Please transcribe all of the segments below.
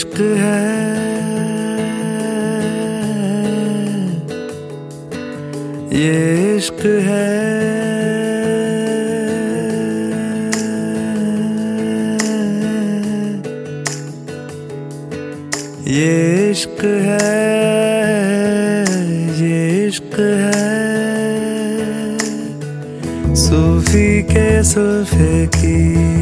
इश्क है, ये इश्क है, ये इश्क है, ये इश्क है। सूफी के सुल्फे की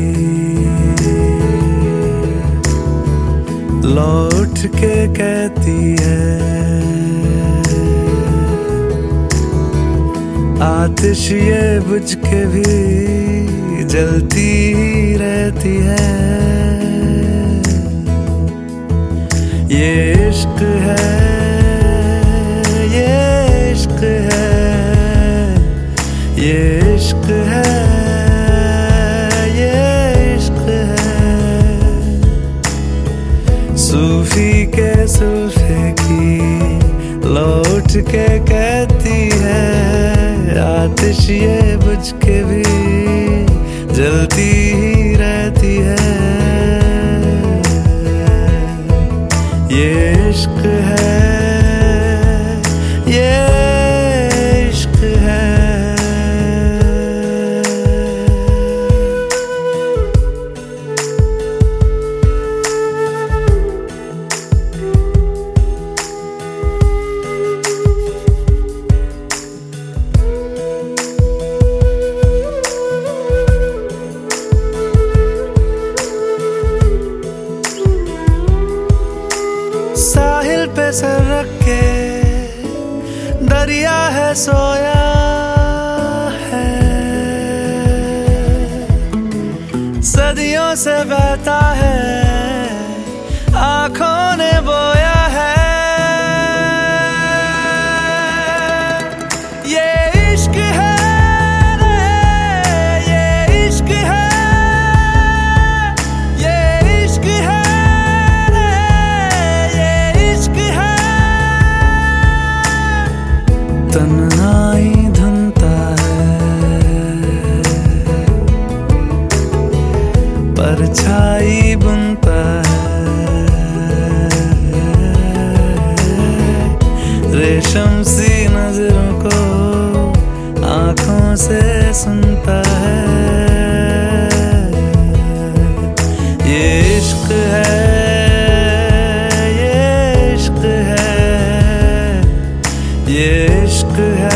लौट के कहती है, आतिश ये बुझ के भी जलती ही रहती है। ये इश्क है, ये इश्क है, ये इश्क है, ये इश्क है। सूफी के सुल्फे की लौट के कहती है, आतिश ये बुझ के भी जलती ही रहती है। ये इश्क है, ये इश्क है। साहिल पे सर रख के दरिया है सोया है, सदियों से बहता है, आंखों ने बोया है। ये इश्क है रे, ये इश्क है, ये इश्क है। तन्हाई धुनता है, परछाई बुनता है, रेशम सी नजरों को आंखों से सुनता है। ये इश्क है, ये इश्क है, ये इश्क है।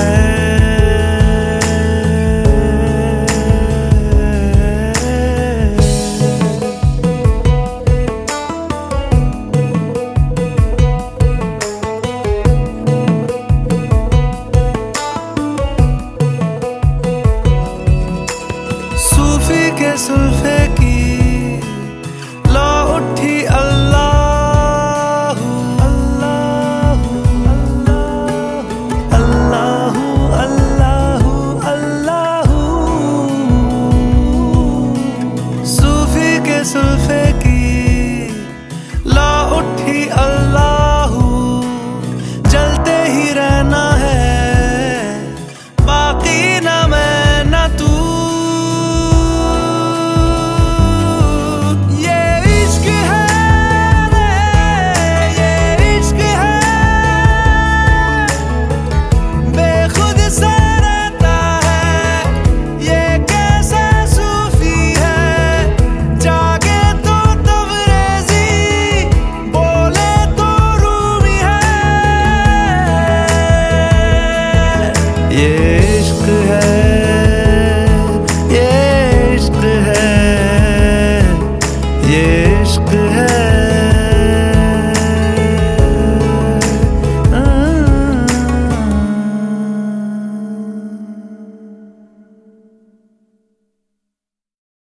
सूफी के सुल्फे की लो उठी अल्लाह अल्लाह अल्लाह अल्लाह अल्लाह। सूफी के सुल्फे की लो उठी अल्लाह, जलते ही रहना है, बाकी ना मैं ना तू। ये